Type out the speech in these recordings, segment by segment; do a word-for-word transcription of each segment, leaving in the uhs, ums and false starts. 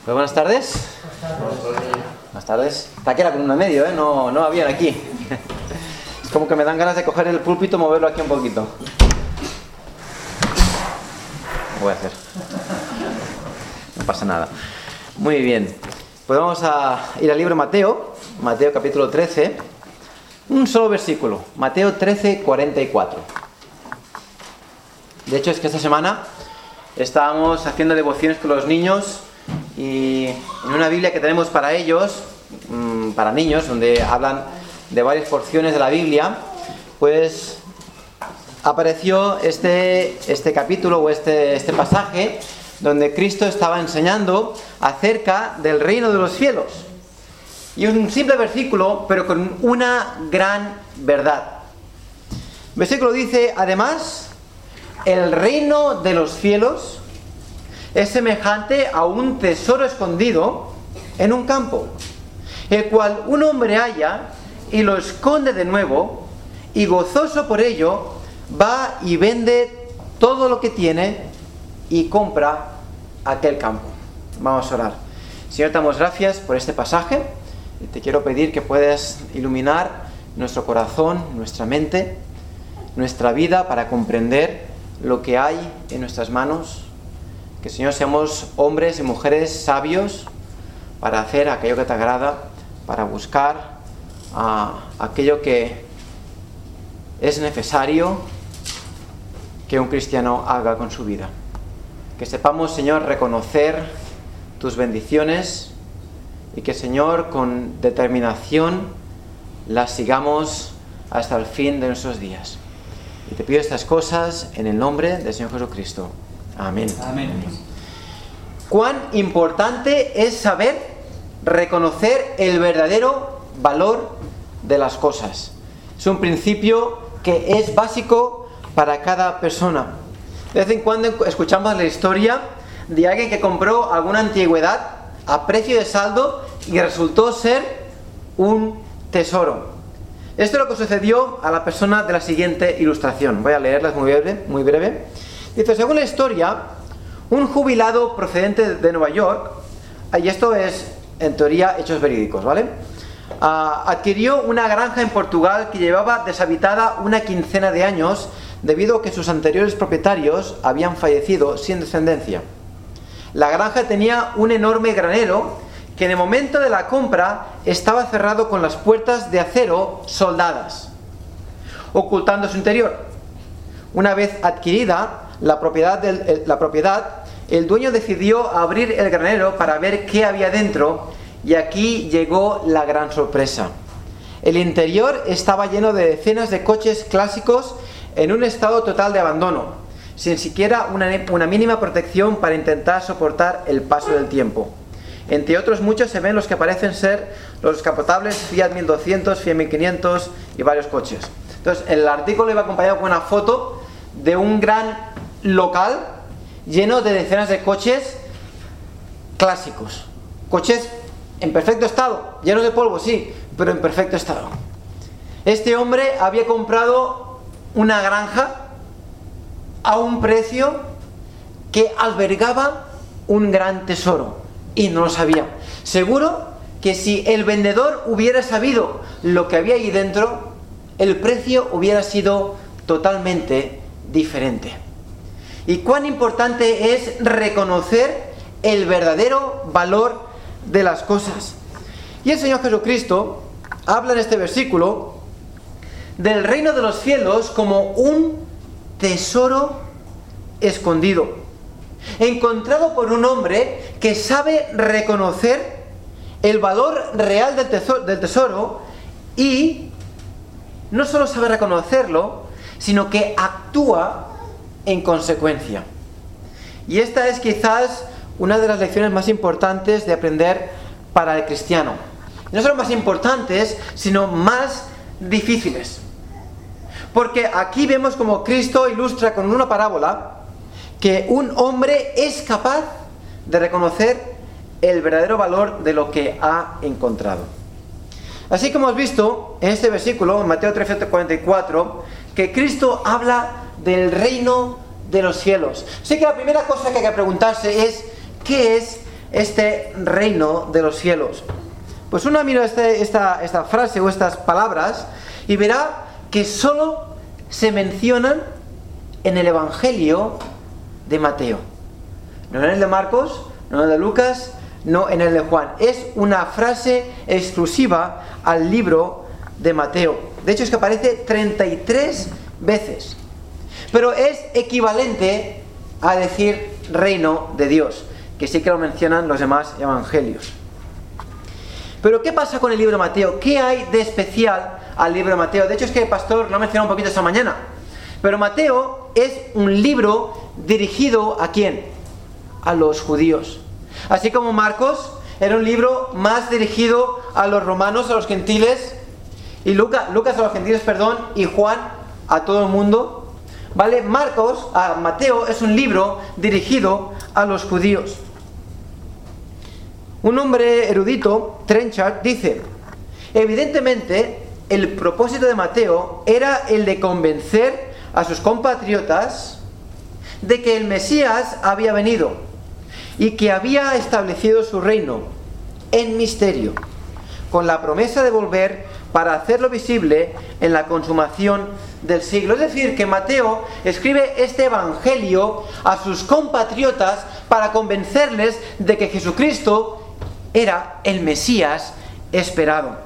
Pues buenas tardes. Buenas tardes. Está aquí la columna medio, ¿eh? No, no había aquí. Es como que me dan ganas de coger el púlpito y moverlo aquí un poquito. Lo voy a hacer. No pasa nada. Muy bien. Pues vamos a ir al libro Mateo. Mateo capítulo trece. Un solo versículo. Mateo trece, cuarenta y cuatro. De hecho es que esta semana estábamos haciendo devociones con los niños y en una Biblia que tenemos para ellos, para niños, donde hablan de varias porciones de la Biblia, pues apareció este, este capítulo o este, este pasaje donde Cristo estaba enseñando acerca del reino de los cielos. Y un simple versículo, pero con una gran verdad. El versículo dice: además, el reino de los cielos es semejante a un tesoro escondido en un campo, el cual un hombre halla y lo esconde de nuevo, y gozoso por ello va y vende todo lo que tiene y compra aquel campo. Vamos a orar. Señor, te damos gracias por este pasaje y te quiero pedir que puedas iluminar nuestro corazón, nuestra mente, nuestra vida para comprender lo que hay en nuestras manos. Que, Señor, seamos hombres y mujeres sabios para hacer aquello que te agrada, para buscar uh, aquello que es necesario que un cristiano haga con su vida. Que sepamos, Señor, reconocer tus bendiciones y que, Señor, con determinación las sigamos hasta el fin de nuestros días. Y te pido estas cosas en el nombre del Señor Jesucristo. Amén. Amén. Cuán importante es saber reconocer el verdadero valor de las cosas. Es un principio que es básico para cada persona. De vez en cuando escuchamos la historia de alguien que compró alguna antigüedad a precio de saldo y resultó ser un tesoro. Esto es lo que sucedió a la persona de la siguiente ilustración. Voy a leerla, es muy breve, muy breve. Dice: según la historia, un jubilado procedente de Nueva York, y esto es en teoría hechos verídicos, ¿vale? Uh, adquirió una granja en Portugal que llevaba deshabitada una quincena de años debido a que sus anteriores propietarios habían fallecido sin descendencia. La granja tenía un enorme granero que en el momento de la compra estaba cerrado con las puertas de acero soldadas, ocultando su interior. Una vez adquirida la propiedad, del, la propiedad, el dueño decidió abrir el granero para ver qué había dentro, y aquí llegó la gran sorpresa. El interior estaba lleno de decenas de coches clásicos en un estado total de abandono, sin siquiera una, una mínima protección para intentar soportar el paso del tiempo. Entre otros muchos se ven los que parecen ser los descapotables Fiat mil doscientos, Fiat mil quinientos y varios coches. Entonces, el artículo iba acompañado con una foto de un gran local lleno de decenas de coches clásicos. Coches en perfecto estado, llenos de polvo, sí, pero en perfecto estado. Este hombre había comprado una granja a un precio que albergaba un gran tesoro. Y no lo sabía. Seguro que si el vendedor hubiera sabido lo que había ahí dentro, el precio hubiera sido totalmente diferente. Y cuán importante es reconocer el verdadero valor de las cosas. Y el Señor Jesucristo habla en este versículo del reino de los cielos como un tesoro escondido, encontrado por un hombre que sabe reconocer el valor real del tesoro, del tesoro y no solo sabe reconocerlo, sino que actúa en consecuencia. Y esta es quizás una de las lecciones más importantes de aprender para el cristiano. No solo más importantes, sino más difíciles. Porque aquí vemos como Cristo ilustra con una parábola que un hombre es capaz de reconocer el verdadero valor de lo que ha encontrado. Así como hemos visto en este versículo, en Mateo trece, cuarenta y cuatro, que Cristo habla del reino de los cielos. Así que la primera cosa que hay que preguntarse es: ¿qué es este reino de los cielos? Pues uno mira este, esta, esta frase o estas palabras y verá que solo se mencionan en el Evangelio de Mateo. No en el de Marcos, no en el de Lucas, no en el de Juan. Es una frase exclusiva al libro de Mateo. De hecho es que aparece treinta y tres veces. Pero es equivalente a decir reino de Dios, que sí que lo mencionan los demás evangelios. Pero ¿qué pasa con el libro de Mateo? ¿Qué hay de especial al libro de Mateo? De hecho es que el pastor lo ha mencionado un poquito esta mañana. Pero Mateo es un libro dirigido ¿a quién? A los judíos. Así como Marcos era un libro más dirigido a los romanos, a los gentiles, y Lucas, Lucas a los gentiles, perdón, y Juan a todo el mundo. ¿Vale? Marcos, a Mateo es un libro dirigido a los judíos. Un hombre erudito, Trenchard, dice: evidentemente el propósito de Mateo era el de convencer a sus compatriotas de que el Mesías había venido y que había establecido su reino en misterio, con la promesa de volver para hacerlo visible en la consumación del siglo. Es decir, que Mateo escribe este evangelio a sus compatriotas para convencerles de que Jesucristo era el Mesías esperado.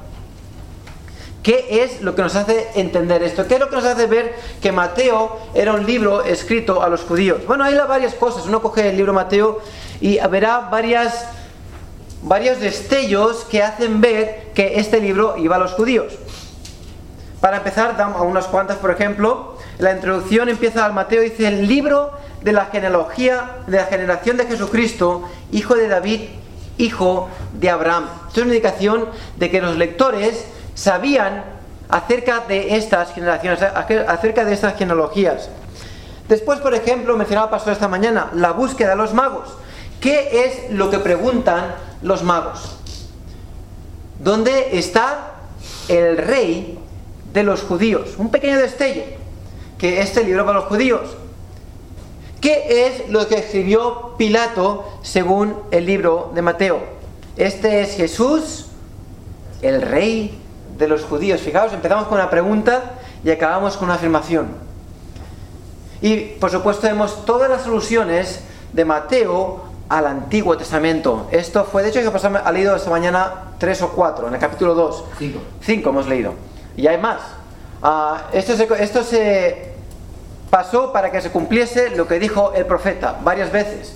¿Qué es lo que nos hace entender esto? ¿Qué es lo que nos hace ver que Mateo era un libro escrito a los judíos? Bueno, hay varias cosas. Uno coge el libro de Mateo y verá varias, varios destellos que hacen ver que este libro iba a los judíos. Para empezar, damos unas cuantas. Por ejemplo, la introducción empieza al Mateo, dice: el libro de la genealogía de la generación de Jesucristo, hijo de David, hijo de Abraham. Esto es una indicación de que los lectores sabían acerca de estas generaciones, acerca de estas genealogías. Después, por ejemplo, mencionaba el pastor esta mañana, la búsqueda de los magos. ¿Qué es lo que preguntan los magos? ¿Dónde está el rey de los judíos? Un pequeño destello, que este libro para los judíos. ¿Qué es lo que escribió Pilato según el libro de Mateo? Este es Jesús, el rey de los judíos. Fijaos, empezamos con una pregunta y acabamos con una afirmación. Y por supuesto vemos todas las alusiones de Mateo al Antiguo Testamento. Esto fue, de hecho, que pasamos, ha leído esta mañana tres o cuatro, en el capítulo dos. Cinco. Cinco hemos leído. Y hay más. Uh, esto, se, esto se pasó para que se cumpliese lo que dijo el profeta varias veces.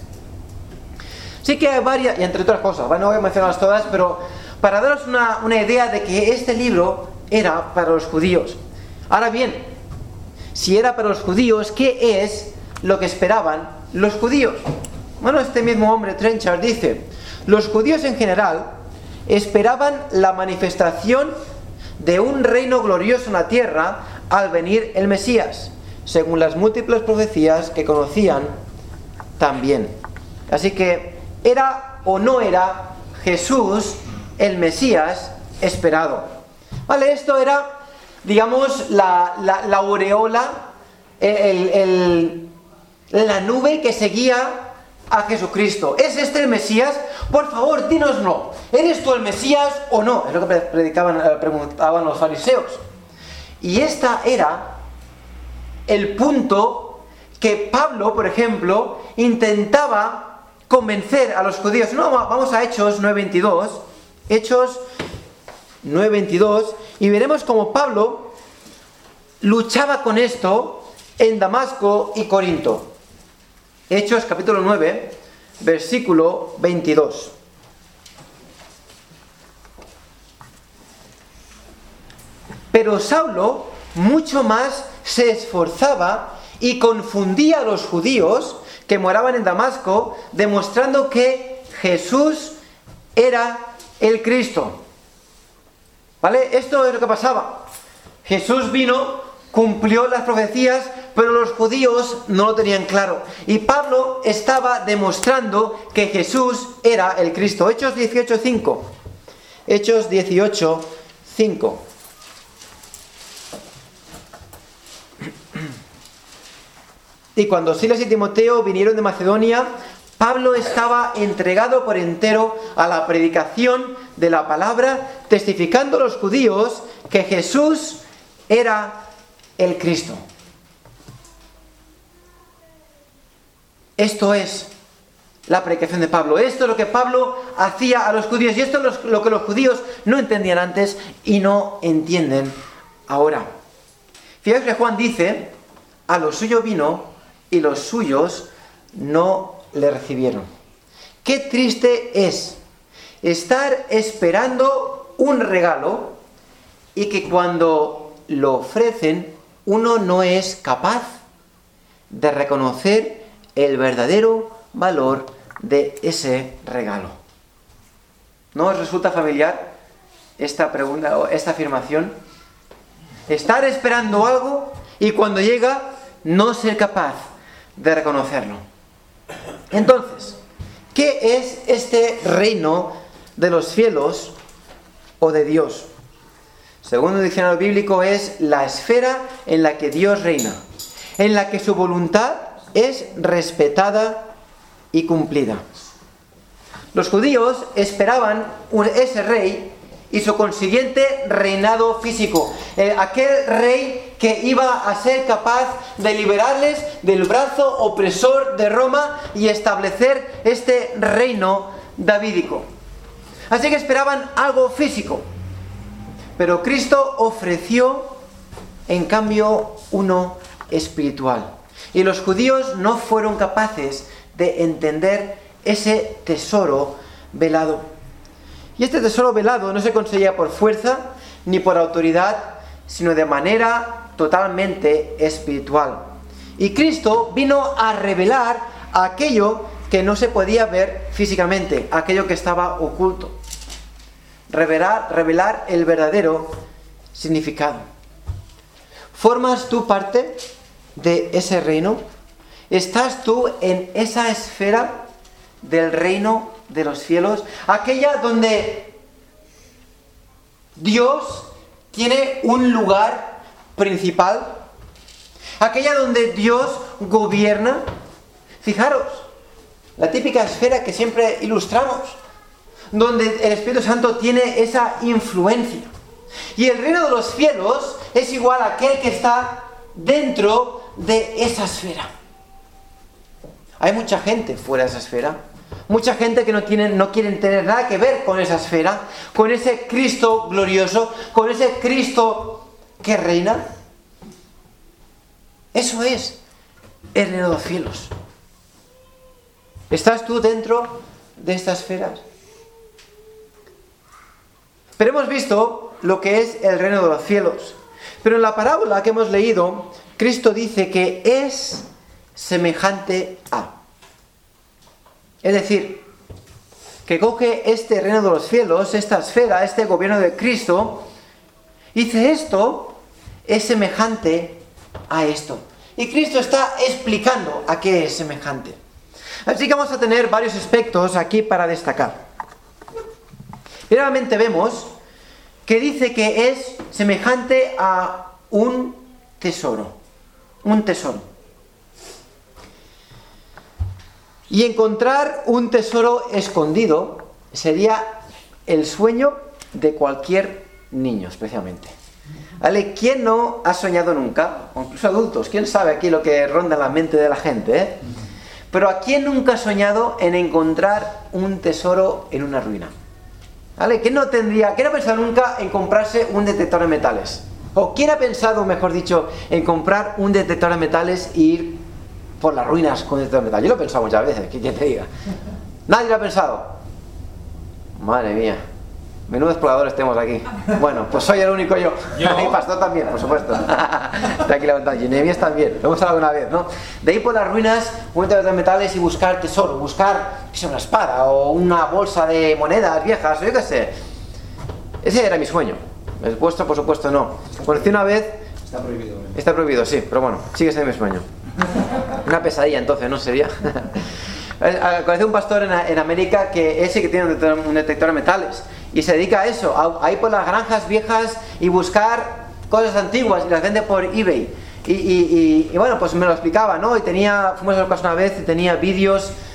Sí que hay varias, y entre otras cosas, no voy a mencionarlas todas, pero para daros una, una idea de que este libro era para los judíos. Ahora bien, si era para los judíos, ¿qué es lo que esperaban los judíos? Bueno, este mismo hombre, Trenchard, dice: los judíos en general esperaban la manifestación de un reino glorioso en la tierra al venir el Mesías, según las múltiples profecías que conocían también. Así que, ¿era o no era Jesús el Mesías esperado? Vale, esto era, digamos, la, la, la aureola, el, el, la nube que seguía a Jesucristo. ¿Es este el Mesías? Por favor, dínoslo. ¿Eres tú el Mesías o no? Es lo que predicaban, preguntaban los fariseos. Y esta era el punto que Pablo, por ejemplo, intentaba convencer a los judíos. No, vamos a Hechos nueve veintidós. Hechos nueve veintidós. Y veremos cómo Pablo luchaba con esto en Damasco y Corinto. Hechos capítulo nueve, versículo veintidós. Pero Saulo mucho más se esforzaba y confundía a los judíos que moraban en Damasco, demostrando que Jesús era el Cristo. ¿Vale? Esto es lo que pasaba. Jesús vino, cumplió las profecías, pero los judíos no lo tenían claro. Y Pablo estaba demostrando que Jesús era el Cristo. Hechos dieciocho cinco. Hechos dieciocho cinco. Y cuando Silas y Timoteo vinieron de Macedonia, Pablo estaba entregado por entero a la predicación de la palabra, testificando a los judíos que Jesús era el Cristo. Esto es la predicación de Pablo. Esto es lo que Pablo hacía a los judíos. Y esto es lo que los judíos no entendían antes y no entienden ahora. Fijaos que Juan dice: a lo suyo vino y los suyos no le recibieron. Qué triste es estar esperando un regalo y que cuando lo ofrecen uno no es capaz de reconocer el verdadero valor de ese regalo. ¿No os resulta familiar esta pregunta o esta afirmación? Estar esperando algo y cuando llega no ser capaz de reconocerlo. Entonces, ¿qué es este reino de los cielos o de Dios? Según el diccionario bíblico, es la esfera en la que Dios reina, en la que su voluntad es respetada y cumplida. Los judíos esperaban un, ese rey y su consiguiente reinado físico, eh, aquel rey que iba a ser capaz de liberarles del brazo opresor de Roma y establecer este reino davídico. Así que esperaban algo físico, pero Cristo ofreció en cambio uno espiritual. Y los judíos no fueron capaces de entender ese tesoro velado. Y este tesoro velado no se conseguía por fuerza ni por autoridad, sino de manera totalmente espiritual. Y Cristo vino a revelar aquello que no se podía ver físicamente, aquello que estaba oculto. Revelar, revelar el verdadero significado. ¿Formas tú parte de ese reino? ¿Estás tú en esa esfera del reino de los cielos? Aquella donde Dios tiene un lugar principal. Aquella donde Dios gobierna. Fijaros, la típica esfera que siempre ilustramos, donde el Espíritu Santo tiene esa influencia. Y el reino de los cielos es igual a aquel que está dentro de esa esfera. Hay mucha gente fuera de esa esfera. Mucha gente que no tienen, no quieren tener nada que ver con esa esfera, con ese Cristo glorioso, con ese Cristo que reina. Eso es el reino de los cielos. ¿Estás tú dentro de esta esfera? Pero hemos visto lo que es el reino de los cielos. Pero en la parábola que hemos leído, Cristo dice que es semejante a. Es decir, que coge este reino de los cielos, esta esfera, este gobierno de Cristo, y dice: esto es semejante a esto. Y Cristo está explicando a qué es semejante. Así que vamos a tener varios aspectos aquí para destacar. Primeramente vemos que dice que es semejante a un tesoro. Un tesoro. Y encontrar un tesoro escondido sería el sueño de cualquier niño, especialmente. ¿Vale? ¿Quién no ha soñado nunca? O incluso adultos. ¿Quién sabe aquí lo que ronda en la mente de la gente? ¿eh? Pero ¿a quién nunca ha soñado en encontrar un tesoro en una ruina? ¿Vale? ¿Quién no tendría, quién ha pensado nunca en comprarse un detector de metales? ¿O quién ha pensado, mejor dicho, en comprar un detector de metales e ir por las ruinas con detector de metales? Yo lo he pensado muchas veces, que quien te diga. ¿Nadie lo ha pensado? Madre mía. Menudo exploradores tenemos aquí. Bueno, pues soy el único yo. ¿Yo? Y Pastor también, por supuesto. Está aquí levantado. Y Nehemías también. Lo hemos hablado alguna vez, ¿no? De ir por las ruinas, un detector de metales y buscar tesoro. Buscar, qué sé, una espada o una bolsa de monedas viejas o yo qué sé. Ese era mi sueño. El vuestro, por supuesto, no. Conocí una vez... Está prohibido. ¿eh? Está prohibido, sí. Pero bueno, sigue siendo mi sueño. Una pesadilla entonces, ¿no? Sería... Conocí un pastor en, en América que ese que tiene un detector, un detector de metales y se dedica a eso, a, a ir por las granjas viejas y buscar cosas antiguas y las vende por eBay y, y, y, y bueno, pues me lo explicaba, ¿no? Y tenía, fuimos a su casa una vez y tenía vídeos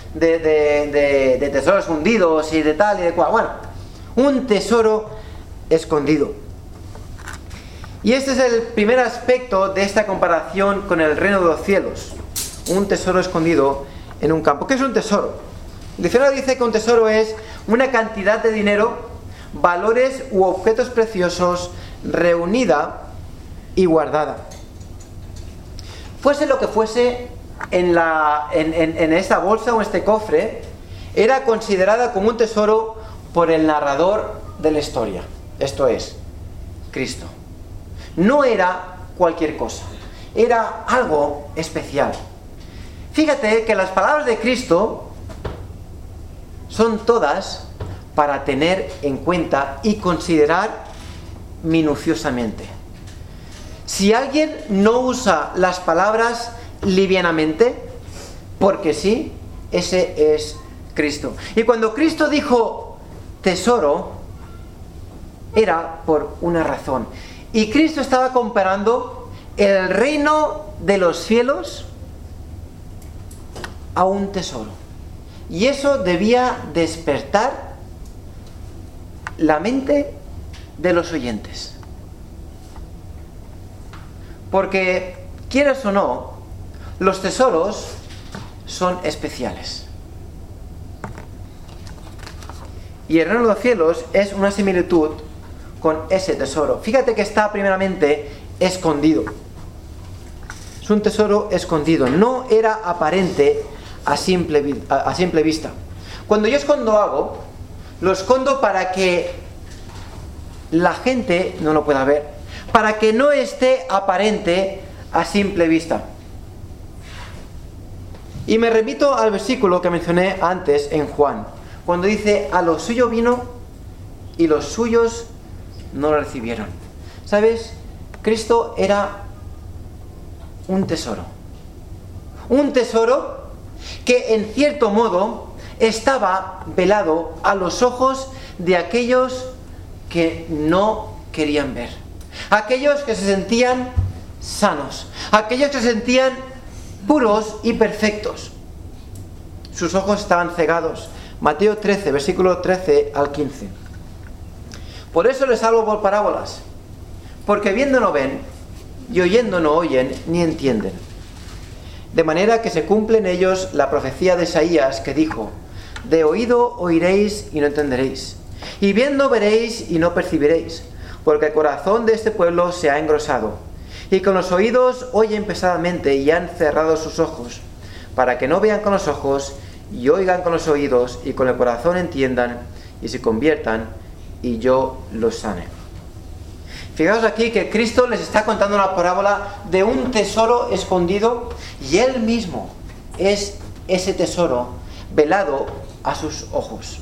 de, de, de, de tesoros hundidos y de tal y de cual. Bueno, un tesoro escondido. Y este es el primer aspecto de esta comparación con el reino de los cielos. Un tesoro escondido en un campo. ¿Qué es un tesoro? El diccionario dice que un tesoro es una cantidad de dinero, valores u objetos preciosos reunida y guardada. Fuese lo que fuese en, la, en, en, en esta bolsa o este cofre, era considerada como un tesoro por el narrador de la historia. Esto es, Cristo. No era cualquier cosa, era algo especial. Fíjate que las palabras de Cristo son todas para tener en cuenta y considerar minuciosamente. Si alguien no usa las palabras livianamente, porque sí, ese es Cristo. Y cuando Cristo dijo tesoro, era por una razón. Y Cristo estaba comparando el reino de los cielos a un tesoro. Y eso debía despertar la mente de los oyentes. Porque, quieras o no, los tesoros son especiales. Y el reino de los cielos es una similitud con ese tesoro. Fíjate que está primeramente escondido. Es un tesoro escondido. No era aparente a simple, a, a simple vista. Cuando yo escondo algo, lo escondo para que la gente no lo pueda ver, para que no esté aparente a simple vista. Y me remito al versículo que mencioné antes en Juan, cuando dice: a lo suyo vino y los suyos no lo recibieron. ¿Sabes? Cristo era un tesoro. Un tesoro que en cierto modo estaba velado a los ojos de aquellos que no querían ver. Aquellos que se sentían sanos. Aquellos que se sentían puros y perfectos. Sus ojos estaban cegados. Mateo trece, versículo trece al quince. Por eso les hablo por parábolas, porque viendo no ven, y oyendo no oyen, ni entienden. De manera que se cumple en ellos la profecía de Isaías, que dijo: de oído oiréis y no entenderéis, y viendo veréis y no percibiréis, porque el corazón de este pueblo se ha engrosado, y con los oídos oyen pesadamente y han cerrado sus ojos, para que no vean con los ojos, y oigan con los oídos, y con el corazón entiendan, y se conviertan, y yo los sane. Fijaos aquí que Cristo les está contando una parábola de un tesoro escondido, y Él mismo es ese tesoro velado a sus ojos.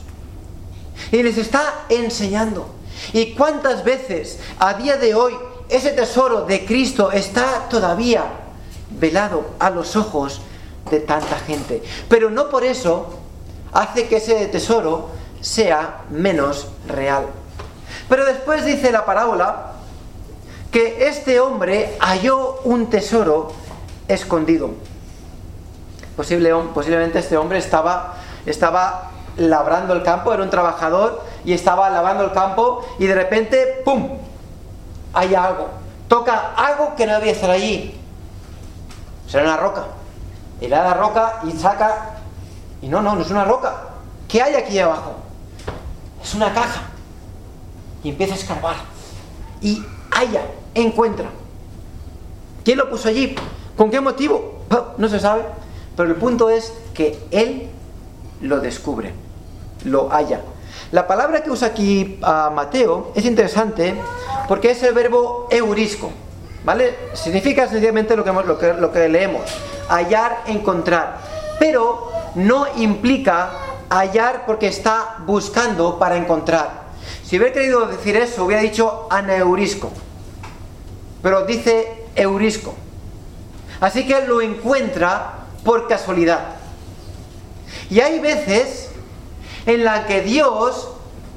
Y les está enseñando. ¿Y cuántas veces a día de hoy ese tesoro de Cristo está todavía velado a los ojos de tanta gente? Pero no por eso hace que ese tesoro sea menos real. Pero después dice la parábola que este hombre halló un tesoro escondido. Posible, posiblemente este hombre estaba, estaba labrando el campo, era un trabajador y estaba labrando el campo, y de repente, ¡pum!, hay algo, toca algo que no debía estar allí. Será una roca. Y le da la roca y saca, y no, no, no es una roca. ¿Qué hay aquí abajo? Es una caja. Y empieza a escarbar y halla, encuentra. ¿Quién lo puso allí? ¿Con qué motivo? No se sabe. Pero el punto es que él lo descubre, lo halla. La palabra que usa aquí uh, Mateo es interesante porque es el verbo eurisco, ¿vale? Significa sencillamente lo que, lo que, lo que leemos: hallar, encontrar. Pero no implica hallar porque está buscando para encontrar. Si hubiera querido decir eso, hubiera dicho aneurisco, pero dice eurisco. Así que lo encuentra por casualidad. Y hay veces en las que Dios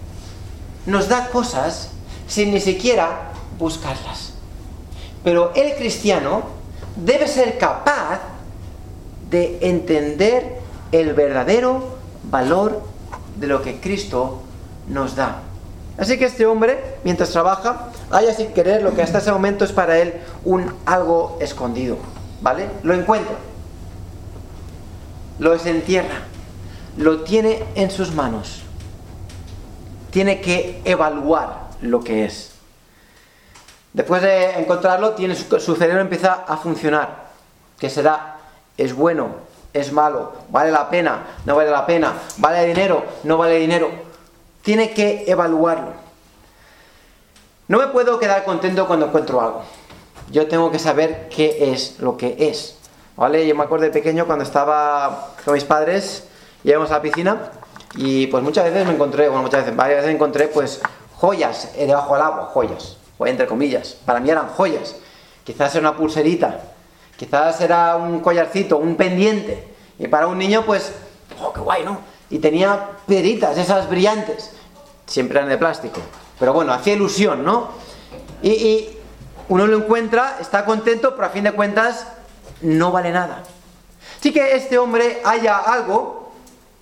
nos da cosas sin ni siquiera buscarlas. Pero el cristiano debe ser capaz de entender el verdadero valor de lo que Cristo nos da. Así que este hombre, mientras trabaja, halla sin querer lo que hasta ese momento es para él un algo escondido, ¿vale? Lo encuentra, lo desentierra, lo tiene en sus manos. Tiene que evaluar lo que es. Después de encontrarlo, tiene su, su cerebro empieza a funcionar. ¿Qué será? ¿Es bueno? ¿Es malo? ¿Vale la pena? ¿No vale la pena? ¿Vale dinero? ¿No vale dinero? Tiene que evaluarlo. No me puedo quedar contento cuando encuentro algo. Yo tengo que saber qué es lo que es, ¿vale? Yo me acuerdo de pequeño cuando estaba con mis padres, íbamos a la piscina y pues muchas veces me encontré, bueno muchas veces, varias veces me encontré pues joyas debajo del agua, joyas, entre comillas. Para mí eran joyas. Quizás era una pulserita, quizás era un collarcito, un pendiente. Y para un niño pues, oh, qué guay, ¿no? Y tenía piedritas, esas brillantes. Siempre eran de plástico. Pero bueno, hacía ilusión, ¿no? Y, y uno lo encuentra, está contento, pero a fin de cuentas no vale nada. Así que este hombre halla algo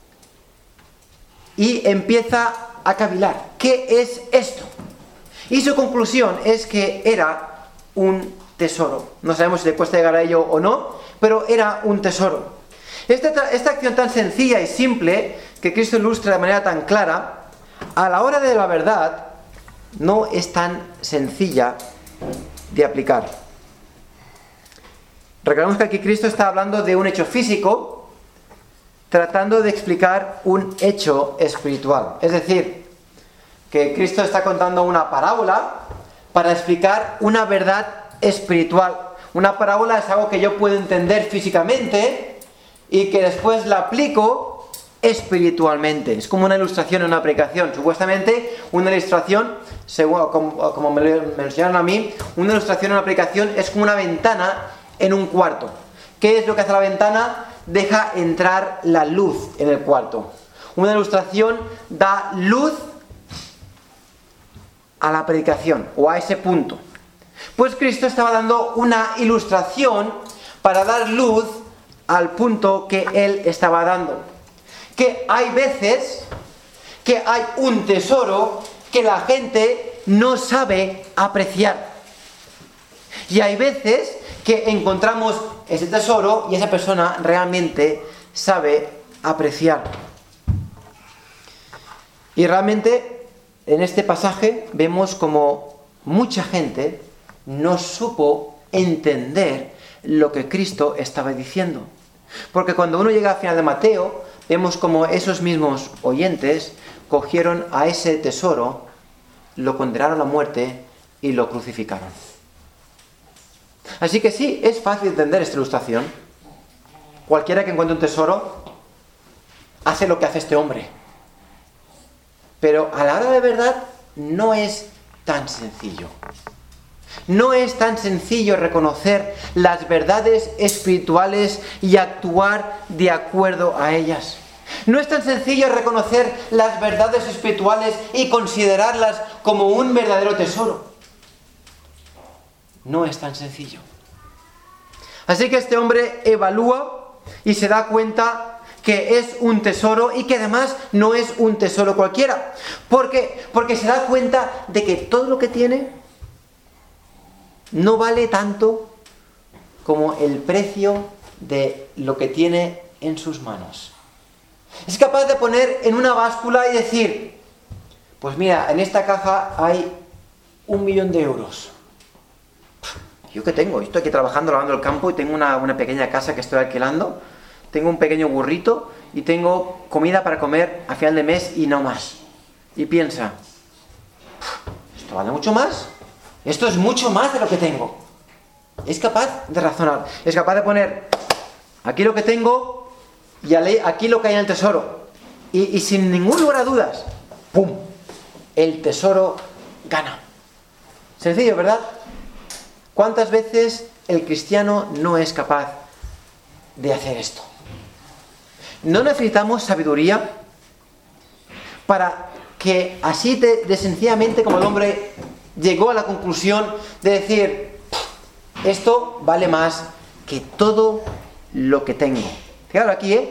y empieza a cavilar. ¿Qué es esto? Y su conclusión es que era un tesoro. No sabemos si le cuesta llegar a ello o no, pero era un tesoro. Esta, esta acción tan sencilla y simple que Cristo ilustra de manera tan clara, a la hora de la verdad no es tan sencilla de aplicar. Recordemos que aquí Cristo está hablando de un hecho físico tratando de explicar un hecho espiritual. Es decir, que Cristo está contando una parábola para explicar una verdad espiritual. Una parábola es algo que yo puedo entender físicamente y que después la aplico espiritualmente. Es como una ilustración en una aplicación. Supuestamente una ilustración, según, como, como me lo enseñaron a mí, una ilustración en una aplicación es como una ventana en un cuarto. ¿Qué es lo que hace la ventana? Deja entrar la luz en el cuarto. Una ilustración da luz a la predicación o a ese punto. Pues Cristo estaba dando una ilustración para dar luz al punto que él estaba dando. Que hay veces que hay un tesoro que la gente no sabe apreciar. Y hay veces que encontramos ese tesoro y esa persona realmente sabe apreciar. Y realmente en este pasaje vemos como mucha gente no supo entender lo que Cristo estaba diciendo. Porque cuando uno llega al final de Mateo, vemos como esos mismos oyentes cogieron a ese tesoro, lo condenaron a la muerte y lo crucificaron. Así que sí, es fácil entender esta ilustración. Cualquiera que encuentre un tesoro hace lo que hace este hombre. Pero a la hora de verdad no es tan sencillo. No es tan sencillo reconocer las verdades espirituales y actuar de acuerdo a ellas. No es tan sencillo reconocer las verdades espirituales y considerarlas como un verdadero tesoro. No es tan sencillo. Así que este hombre evalúa y se da cuenta que es un tesoro y que además no es un tesoro cualquiera. ¿Por qué? Porque se da cuenta de que todo lo que tiene no vale tanto como el precio de lo que tiene en sus manos. Es capaz de poner en una báscula y decir, pues mira, en esta caja hay un millón de euros. ¿Yo qué tengo? Estoy aquí trabajando, lavando el campo y tengo una, una pequeña casa que estoy alquilando. Tengo un pequeño burrito y tengo comida para comer a final de mes y no más. Y piensa, ¿esto vale mucho más? Esto es mucho más de lo que tengo. Es capaz de razonar. Es capaz de poner aquí lo que tengo y aquí lo que hay en el tesoro. Y, y sin ningún lugar a dudas, ¡pum!, el tesoro gana. Sencillo, ¿verdad? ¿Cuántas veces el cristiano no es capaz de hacer esto? No necesitamos sabiduría para que así de, de sencillamente como el hombre llegó a la conclusión de decir, esto vale más que todo lo que tengo. Fijaros aquí, ¿eh?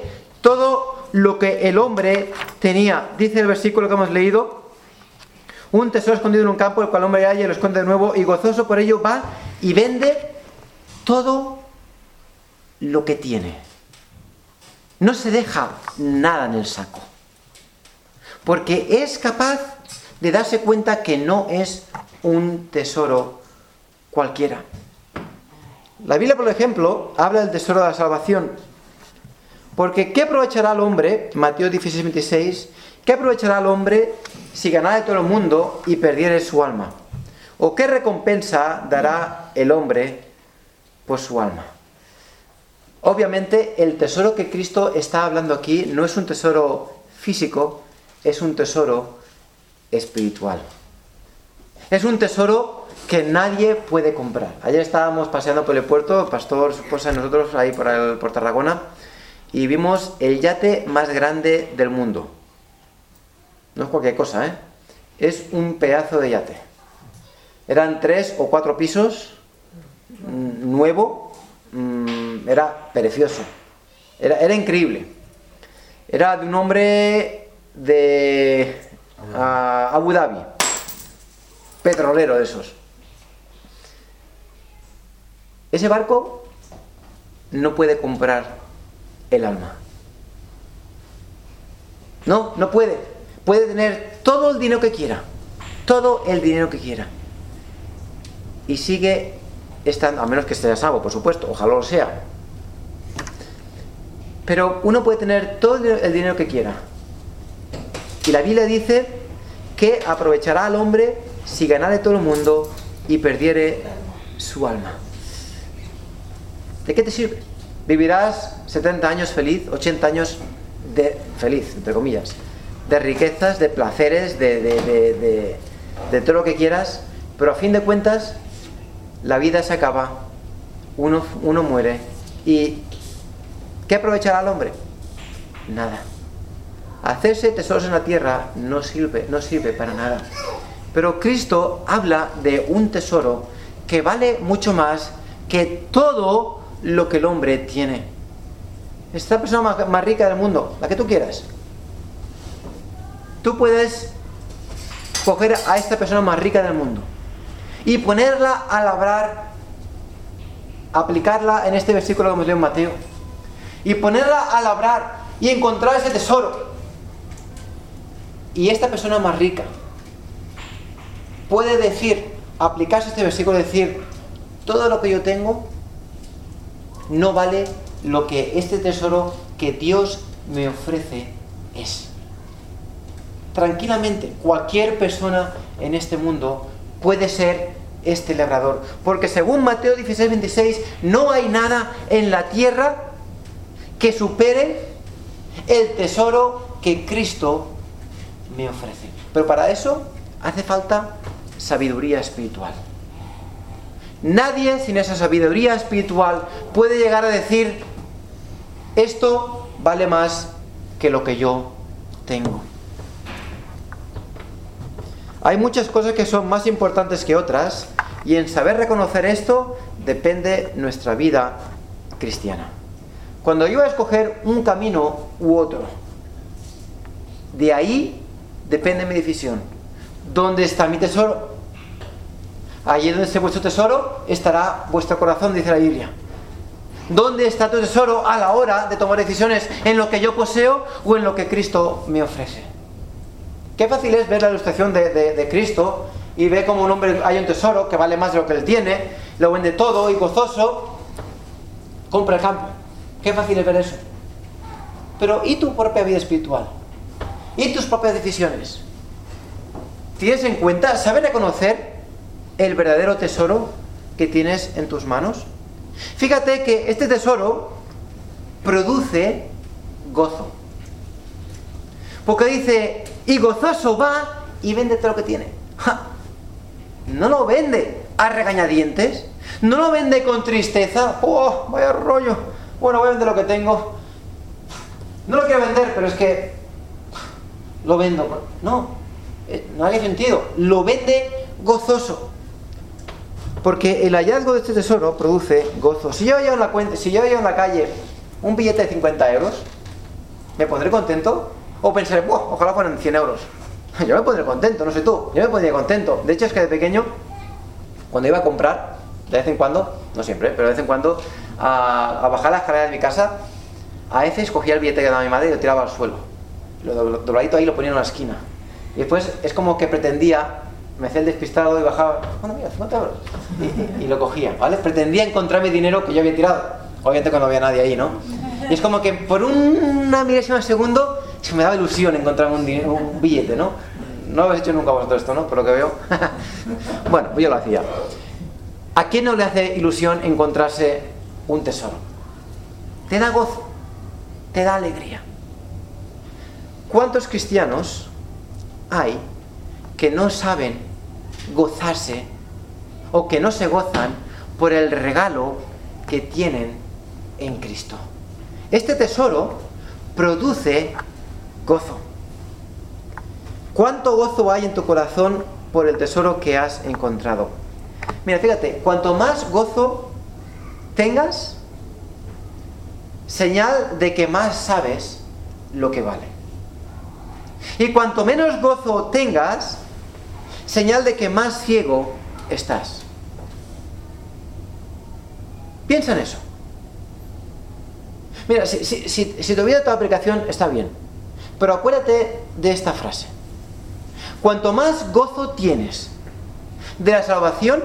todo lo que el hombre tenía. Dice el versículo que hemos leído: un tesoro escondido en un campo, el cual el hombre halla y lo esconde de nuevo, y gozoso por ello va y vende todo lo que tiene. No se deja nada en el saco, porque es capaz de darse cuenta que no es un tesoro cualquiera. La Biblia, por ejemplo, habla del tesoro de la salvación. Porque ¿qué aprovechará el hombre? Mateo dieciséis, veintiséis. ¿Qué aprovechará el hombre si ganara todo el mundo y perdiere su alma? ¿O qué recompensa dará el hombre por su alma? Obviamente, el tesoro que Cristo está hablando aquí no es un tesoro físico, es un tesoro espiritual. Es un tesoro que nadie puede comprar. Ayer estábamos paseando por el puerto, el pastor, su esposa y nosotros ahí por, el, por Tarragona, y vimos el yate más grande del mundo. No es cualquier cosa, ¿eh? Es un pedazo de yate. Eran tres o cuatro pisos, mmm, nuevo, mmm, era precioso, era, era increíble. Era de un hombre de uh, Abu Dhabi, petrolero de esos. Ese barco no puede comprar el alma. No, no puede. Puede tener todo el dinero que quiera. Todo el dinero que quiera. Y sigue estando, a menos que sea salvo, por supuesto, ojalá lo sea. Pero uno puede tener todo el dinero que quiera. Y la Biblia dice que aprovechará al hombre si ganare todo el mundo y perdiere su alma. ¿De qué te sirve? Vivirás setenta años feliz, ochenta años de feliz, entre comillas, de riquezas, de placeres, de, de, de, de, de todo lo que quieras, pero a fin de cuentas la vida se acaba, uno, uno muere, y ¿qué aprovechará al hombre? Nada. Hacerse tesoros en la tierra no sirve, no sirve para nada. Pero Cristo habla de un tesoro que vale mucho más que todo lo que el hombre tiene. Esta persona más, más rica del mundo, la que tú quieras. Tú puedes coger a esta persona más rica del mundo y ponerla a labrar, aplicarla en este versículo que hemos leído en Mateo, y ponerla a labrar y encontrar ese tesoro. Y esta persona más rica puede decir, aplicarse este versículo y decir: todo lo que yo tengo no vale lo que este tesoro que Dios me ofrece es. Tranquilamente, cualquier persona en este mundo puede ser este labrador, porque según Mateo dieciséis, veintiséis, no hay nada en la tierra que supere el tesoro que Cristo me ofrece. Pero para eso hace falta sabiduría espiritual. Nadie sin esa sabiduría espiritual puede llegar a decir: esto vale más que lo que yo tengo. Hay muchas cosas que son más importantes que otras, y en saber reconocer esto depende nuestra vida cristiana. Cuando yo voy a escoger un camino u otro, de ahí depende mi decisión. ¿Dónde está mi tesoro? Allí donde esté vuestro tesoro estará vuestro corazón, dice la Biblia. ¿Dónde está tu tesoro a la hora de tomar decisiones? ¿En lo que yo poseo o en lo que Cristo me ofrece? Qué fácil es ver la ilustración de, de, de Cristo y ver como un hombre hay un tesoro que vale más de lo que él tiene, lo vende todo y gozoso compra el campo. Qué fácil es ver eso. Pero ¿y tu propia vida espiritual? ¿Y tus propias decisiones? ¿Tienes en cuenta, sabes reconocer el verdadero tesoro que tienes en tus manos? Fíjate que este tesoro produce gozo. Porque dice: y gozoso va y vende todo lo que tiene. ¡Ja! No lo vende a regañadientes, no lo vende con tristeza. ¡Oh, vaya rollo! Bueno, voy a vender lo que tengo. No lo quiero vender, pero es que lo vendo. No, no hay sentido. Lo vende gozoso. Porque el hallazgo de este tesoro produce gozo. Si yo llevo en la cuenta, si yo llevo en la calle un billete de cincuenta euros, ¿Me pondré contento? O pensaré, ¡buah! Ojalá fueran cien euros. Yo me pondré contento, no sé tú. Yo me pondría contento. De hecho, es que de pequeño, cuando iba a comprar, de vez en cuando, no siempre, pero de vez en cuando, a, a bajar la escalera de mi casa, a veces cogía el billete que daba mi madre y lo tiraba al suelo. Lo dobladito ahí lo ponía en una esquina. Y después es como que pretendía, me hacía el despistado y bajaba, bueno, mira, cincuenta euros. Y, y, y lo cogía, ¿vale? Pretendía encontrarme dinero que yo había tirado. Obviamente cuando no había nadie ahí, ¿no? Y es como que por una milésima de segundo se me daba ilusión encontrarme un, dinero, un billete, ¿no? No lo habéis hecho nunca vosotros esto, ¿no? Por lo que veo. Bueno, pues yo lo hacía. ¿A quién no le hace ilusión encontrarse un tesoro? Te da gozo, te da alegría. ¿Cuántos cristianos hay que no saben gozarse o que no se gozan por el regalo que tienen en Cristo? Este tesoro produce gozo. ¿Cuánto gozo hay en tu corazón por el tesoro que has encontrado? Mira, fíjate, cuanto más gozo tengas, señal de que más sabes lo que vale. Y cuanto menos gozo tengas, señal de que más ciego estás. Piensa en eso. Mira, si, si, si, si tu vida, tu aplicación está bien, pero acuérdate de esta frase. Cuanto más gozo tienes de la salvación,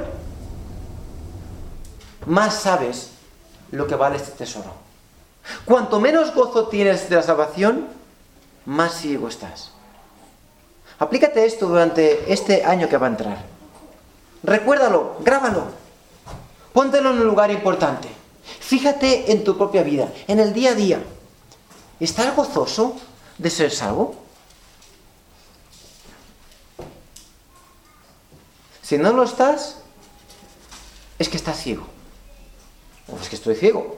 más sabes lo que vale este tesoro. Cuanto menos gozo tienes de la salvación, más ciego estás. Aplícate esto durante este año que va a entrar. Recuérdalo, grábalo. Póntelo en un lugar importante. Fíjate en tu propia vida, en el día a día. ¿Estás gozoso de ser salvo? Si no lo estás, es que estás ciego. O es que estoy ciego.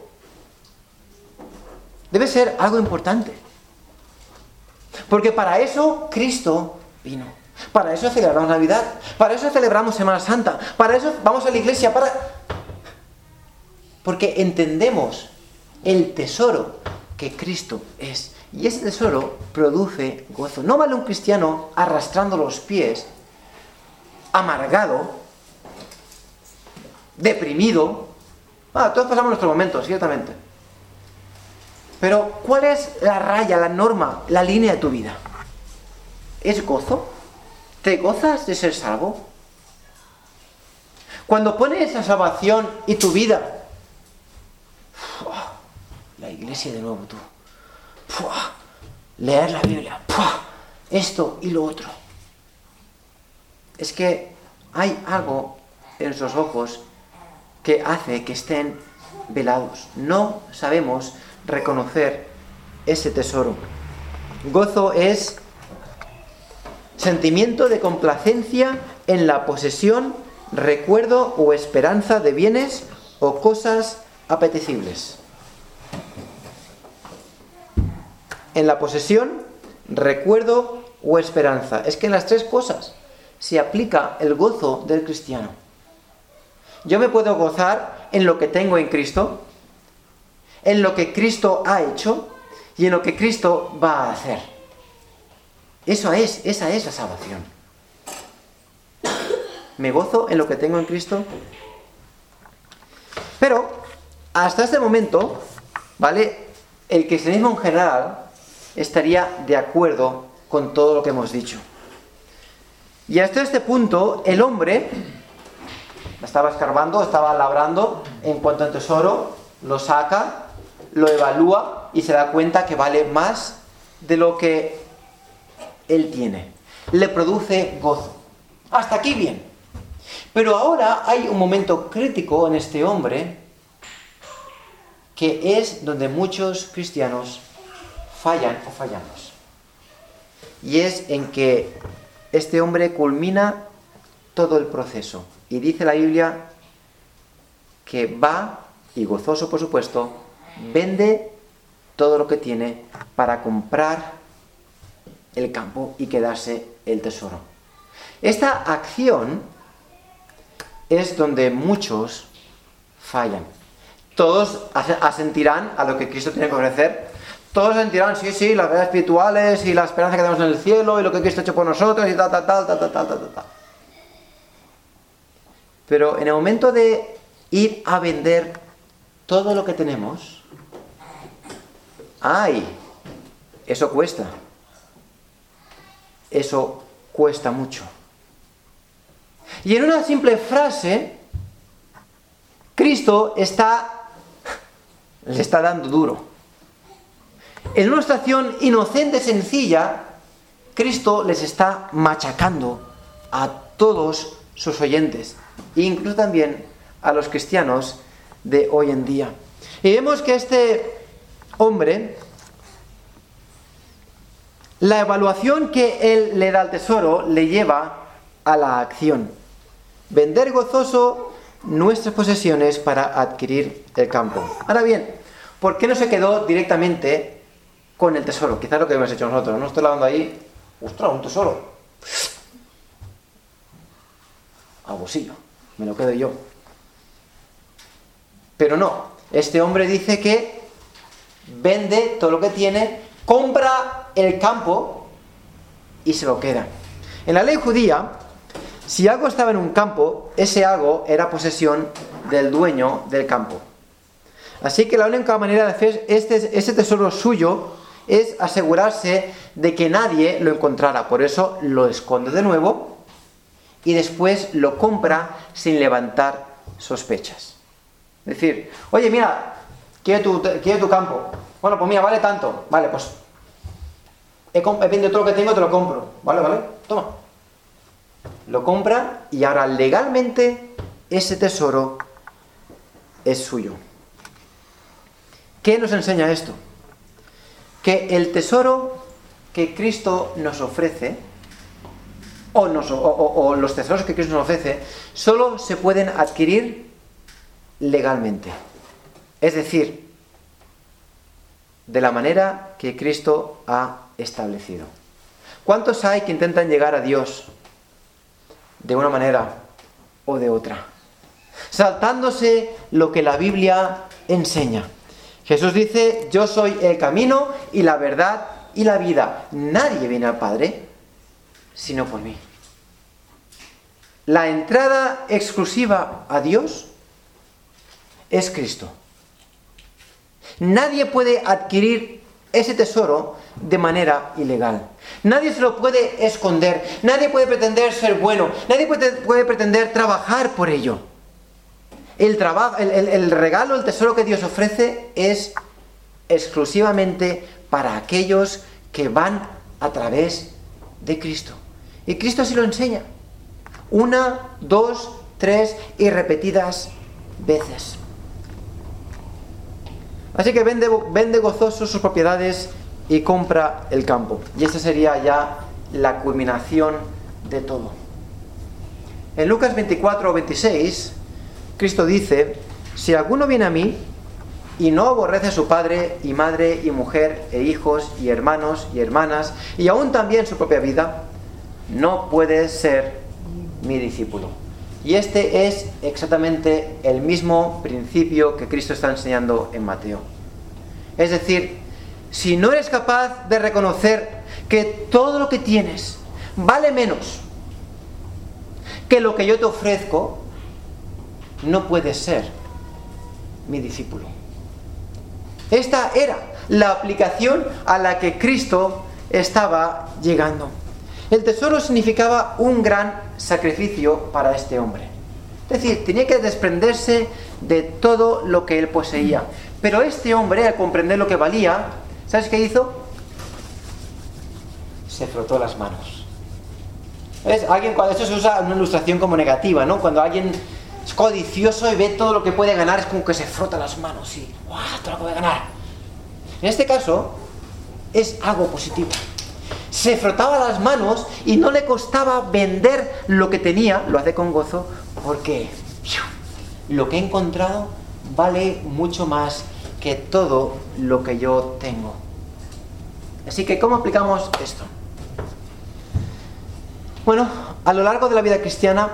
Debe ser algo importante. Porque para eso Cristo vino. Para eso celebramos Navidad. Para eso celebramos Semana Santa. Para eso vamos a la iglesia. Para... Porque entendemos el tesoro que Cristo es. Y ese tesoro produce gozo. No vale un cristiano arrastrando los pies, amargado, deprimido. Ah, todos pasamos nuestros momentos, ciertamente. Pero, ¿cuál es la raya, la norma, la línea de tu vida? ¿Es gozo? ¿Te gozas de ser salvo? Cuando pones esa salvación y tu vida, ¡fua! La iglesia de nuevo, tú, ¡fua! Leer la Biblia, ¡fua! Esto y lo otro. Es que hay algo en esos ojos que hace que estén velados. No sabemos reconocer ese tesoro. Gozo es sentimiento de complacencia en la posesión, recuerdo o esperanza de bienes o cosas apetecibles. En la posesión, recuerdo o esperanza. Es que en las tres cosas se aplica el gozo del cristiano. Yo me puedo gozar en lo que tengo en Cristo, en lo que Cristo ha hecho y en lo que Cristo va a hacer. Eso es, esa es la salvación. Me gozo en lo que tengo en Cristo. Pero, hasta este momento, ¿vale? El cristianismo en general estaría de acuerdo con todo lo que hemos dicho. Y hasta este punto, el hombre estaba escarbando, estaba labrando en cuanto al tesoro, lo saca, lo evalúa y se da cuenta que vale más de lo que él tiene. Le produce gozo. Hasta aquí bien. Pero ahora hay un momento crítico en este hombre que es donde muchos cristianos fallan o fallamos. Y es en que este hombre culmina todo el proceso. Y dice la Biblia que va, y gozoso por supuesto, vende todo lo que tiene para comprar el campo y quedarse el tesoro. Esta acción es donde muchos fallan. Todos asentirán a lo que Cristo tiene que ofrecer, todos sentirán, sí, sí, las verdades espirituales y la esperanza que tenemos en el cielo y lo que Cristo ha hecho por nosotros y tal, tal, tal, tal, tal, tal, tal, tal. Pero en el momento de ir a vender todo lo que tenemos, ¡ay! Eso cuesta. Eso cuesta mucho. Y en una simple frase, Cristo está, le está dando duro. En una situación inocente, sencilla, Cristo les está machacando a todos sus oyentes, e incluso también a los cristianos de hoy en día. Y vemos que este hombre, la evaluación que él le da al tesoro le lleva a la acción. Vender gozoso nuestras posesiones para adquirir el campo. Ahora bien, ¿por qué no se quedó directamente con el tesoro? Quizás lo que hemos hecho nosotros. No estoy hablando ahí, ¡ostras, un tesoro! Al bolsillo, me lo quedo yo. Pero no, este hombre dice que vende todo lo que tiene, compra el campo y se lo queda. En la ley judía, si algo estaba en un campo, ese algo era posesión del dueño del campo. Así que la única manera de hacer este, este tesoro suyo es asegurarse de que nadie lo encontrara. Por eso lo esconde de nuevo y después lo compra sin levantar sospechas. Es decir, oye, mira, quiero tu, quiero tu campo. Bueno, pues mira, vale tanto. Vale, pues he, he vendido todo lo que tengo, te lo compro. Vale, vale, toma. Lo compra y ahora legalmente ese tesoro es suyo. ¿Qué nos enseña esto? Que el tesoro que Cristo nos ofrece, o, nos, o, o, o los tesoros que Cristo nos ofrece, solo se pueden adquirir legalmente. Es decir, de la manera que Cristo ha establecido. ¿Cuántos hay que intentan llegar a Dios de una manera o de otra, saltándose lo que la Biblia enseña? Jesús dice, yo soy el camino y la verdad y la vida. Nadie viene al Padre sino por mí. La entrada exclusiva a Dios es Cristo. Nadie puede adquirir ese tesoro de manera ilegal. Nadie se lo puede esconder. Nadie puede pretender ser bueno. Nadie puede, puede pretender trabajar por ello. El, trabajo, el, el, el regalo, el tesoro que Dios ofrece es exclusivamente para aquellos que van a través de Cristo. Y Cristo así lo enseña. Una, dos, tres y repetidas veces. Así que vende, vende gozoso sus propiedades y compra el campo. Y esa sería ya la culminación de todo. En Lucas veinticuatro veintiséis, Cristo dice, si alguno viene a mí y no aborrece a su padre y madre y mujer e hijos y hermanos y hermanas y aún también su propia vida, no puede ser mi discípulo. Y este es exactamente el mismo principio que Cristo está enseñando en Mateo. Es decir, si no eres capaz de reconocer que todo lo que tienes vale menos que lo que yo te ofrezco, no puedes ser mi discípulo. Esta era la aplicación a la que Cristo estaba llegando. El tesoro significaba un gran sacrificio para este hombre. Es decir, tenía que desprenderse de todo lo que él poseía. Pero este hombre, al comprender lo que valía, ¿sabes qué hizo? Se frotó las manos. ¿Ves? Alguien, cuando esto se usa una ilustración como negativa, ¿no? Cuando alguien es codicioso y ve todo lo que puede ganar, es como que se frota las manos y ¡guau! Todo lo que puede ganar. En este caso, es algo positivo. Se frotaba las manos y no le costaba vender lo que tenía, lo hace con gozo, porque lo que he encontrado vale mucho más que todo lo que yo tengo. Así que, ¿cómo aplicamos esto? Bueno, a lo largo de la vida cristiana,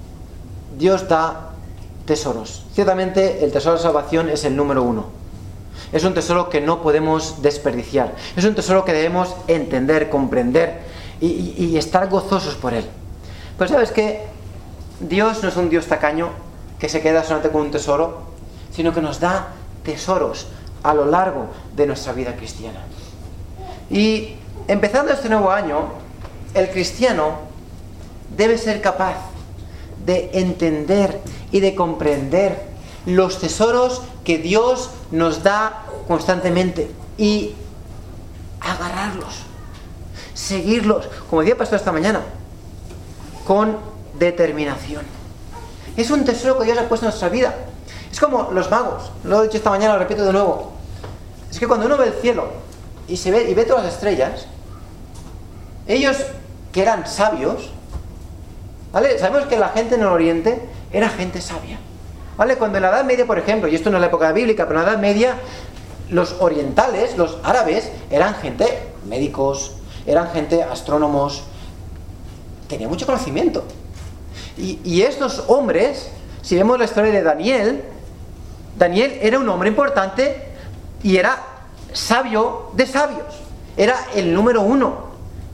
Dios da tesoros. Ciertamente, el tesoro de salvación es el número uno. Es un tesoro que no podemos desperdiciar. Es un tesoro que debemos entender, comprender y, y, y estar gozosos por él. Pero ¿sabes qué? Dios no es un Dios tacaño que se queda solamente con un tesoro, sino que nos da tesoros a lo largo de nuestra vida cristiana. Y empezando este nuevo año, el cristiano debe ser capaz de entender y de comprender los tesoros que Dios nos da constantemente y agarrarlos, seguirlos, como decía el pastor esta mañana, con determinación. Es un tesoro que Dios ha puesto en nuestra vida. Es como los magos, lo he dicho esta mañana, lo repito de nuevo. Es que cuando uno ve el cielo y se ve y ve todas las estrellas, ellos que eran sabios, ¿vale? Sabemos que la gente en el Oriente era gente sabia, ¿vale? Cuando en la Edad Media, por ejemplo, y esto no es la época bíblica, pero en la Edad Media, los orientales, los árabes, eran gente, médicos, eran gente astrónomos, tenían mucho conocimiento. Y, y estos hombres, si vemos la historia de Daniel, Daniel era un hombre importante y era sabio de sabios, era el número uno.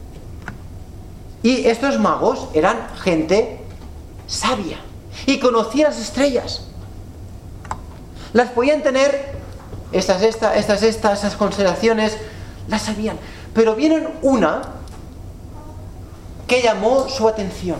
Y estos magos eran gente sabia y conocían las estrellas. Las podían tener, estas, estas, estas, estas, esas constelaciones, las sabían. Pero vieron una que llamó su atención.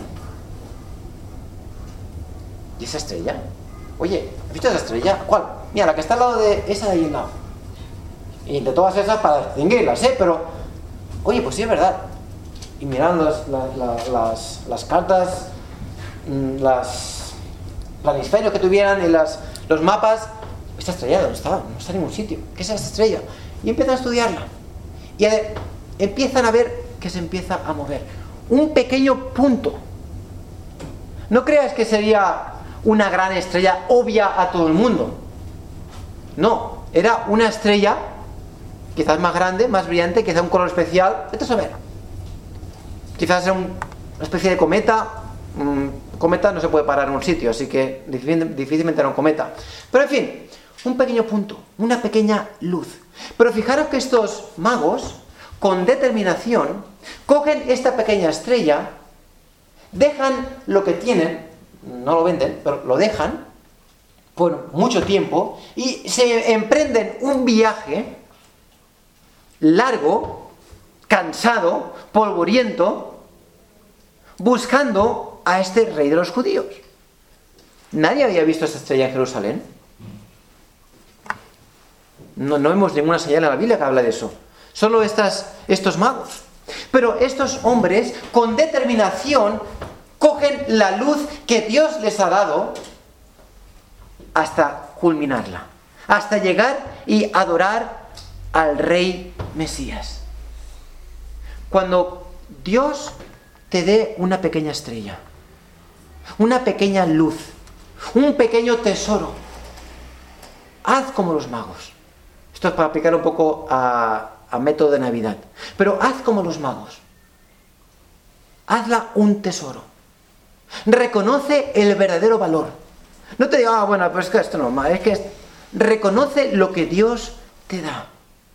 ¿Y esa estrella? Oye, ¿has visto esa estrella? ¿Cuál? Mira, la que está al lado de esa de ahí al lado. Y de todas esas para distinguirlas, ¿eh? Pero, oye, pues sí es verdad. Y miraron las, las, las, las, las cartas, las planisferios que tuvieran y las, los mapas. ¿Esta estrella dónde está? No está en ningún sitio. ¿Qué es esta estrella? Y empiezan a estudiarla. Y a ver, empiezan a ver que se empieza a mover. Un pequeño punto. No creas que sería una gran estrella obvia a todo el mundo. No, era una estrella quizás más grande, más brillante, quizás un color especial. Vete a saber. Quizás era un, una especie de cometa. Un cometa no se puede parar en un sitio, así que difícil, difícilmente era un cometa. Pero en fin, un pequeño punto, una pequeña luz. Pero fijaros que estos magos, con determinación, cogen esta pequeña estrella, dejan lo que tienen, no lo venden, pero lo dejan por mucho tiempo y se emprenden un viaje largo, cansado, polvoriento, buscando a este rey de los judíos. Nadie había visto esta estrella en Jerusalén. No, no vemos ninguna señal en la Biblia que habla de eso. Solo estas, estos magos. Pero estos hombres, con determinación, cogen la luz que Dios les ha dado hasta culminarla. Hasta llegar y adorar al Rey Mesías. Cuando Dios te dé una pequeña estrella, una pequeña luz, un pequeño tesoro, haz como los magos. Esto es para aplicar un poco a, a método de Navidad. Pero haz como los magos. Hazla un tesoro. Reconoce el verdadero valor. No te diga, ah, bueno, pues es que esto no, es que es... reconoce lo que Dios te da.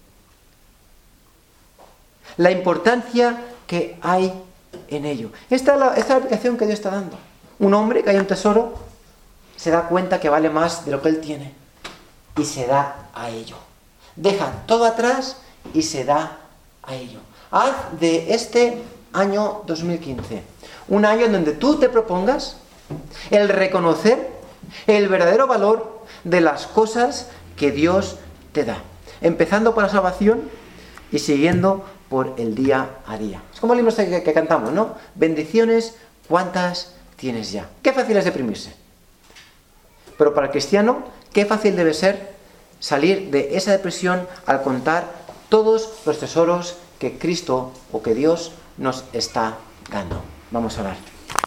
La importancia que hay en ello. Esta es la, esta es la aplicación que Dios está dando. Un hombre que hay un tesoro se da cuenta que vale más de lo que él tiene y se da a ello. Deja todo atrás y se da a ello. Haz de este año dos mil quince un año en donde tú te propongas el reconocer el verdadero valor de las cosas que Dios te da, empezando por la salvación y siguiendo por el día a día. Es como el himno este que, que cantamos, ¿no? Bendiciones, ¿cuántas tienes ya? Qué fácil es deprimirse. Pero para el cristiano, qué fácil debe ser salir de esa depresión al contar todos los tesoros que Cristo o que Dios nos está dando. Vamos a orar.